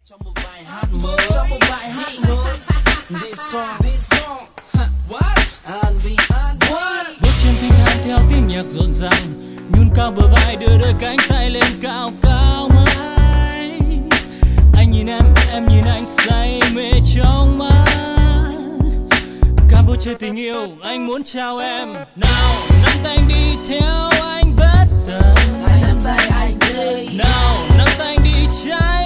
Trong một bài hát mới, this song, what? Bước chân thanh thản theo tiếng nhạc rộn ràng, nhún cao bờ vai đưa đôi cánh tay lên cao cao mãi. Anh nhìn em nhìn anh say mê trong mắt. Campuchia tình yêu, anh muốn chào em. Nào nắm tay anh đi theo anh bất tận. Hãy nắm tay anh đi. Nào nắm tay anh đi trái